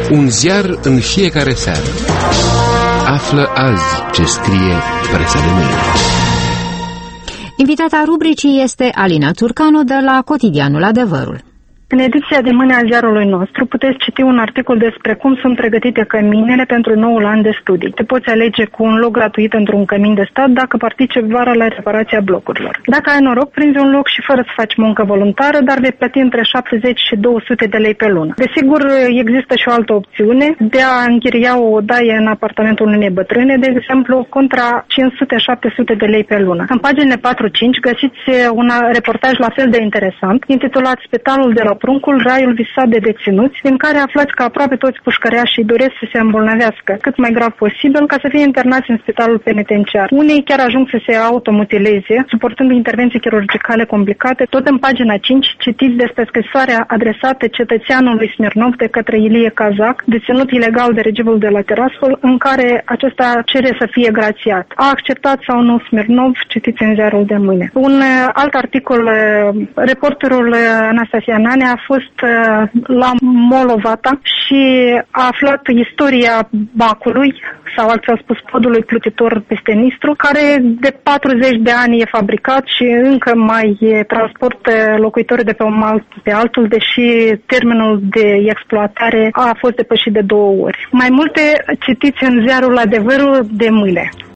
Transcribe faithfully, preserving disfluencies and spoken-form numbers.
Un ziar în fiecare seară. Află azi ce scrie presa de mâine. Invitata rubricii este Alina Țurcanu de la Cotidianul Adevărul. În ediția de mâine a ziarului nostru puteți citi un articol despre cum sunt pregătite căminele pentru noul an de studii. Te poți alege cu un loc gratuit într-un cămin de stat dacă participi vara la reparația blocurilor. Dacă ai noroc, prinzi un loc și fără să faci muncă voluntară, dar vei plăti între șaptezeci și două sute de lei pe lună. Desigur, există și o altă opțiune de a închiria o odaie în apartamentul unei bătrâne, de exemplu, contra cinci sute șapte sute de lei pe lună. În paginile patru cinci găsiți un reportaj la fel de interesant, intitulat Spitalul de la Pruncul, raiul visat de deținuți, în care aflați că aproape toți pușcăreașii doresc să se îmbolnăvească cât mai grav posibil ca să fie internați în spitalul penitenciar. Unii chiar ajung să se automutileze, suportând intervenții chirurgicale complicate. Tot în pagina cinci citiți despre scrisoarea adresată cetățeanului Smirnov de către Ilie Cazac, deținut ilegal de regimul de la Tiraspol, în care acesta cere să fie grațiat. A acceptat sau nu Smirnov? Citiți în ziarul de mâine. Un alt articol, reporterul Anastasia Nane a fost la Molovata și a aflat istoria bacului, sau altfel spus podului plutitor peste Nistru, care de patruzeci de ani e fabricat și încă mai transportă locuitorii de pe un mal pe altul, deși termenul de exploatare a fost depășit de două ori. Mai multe citiți în ziarul Adevărul de mâine.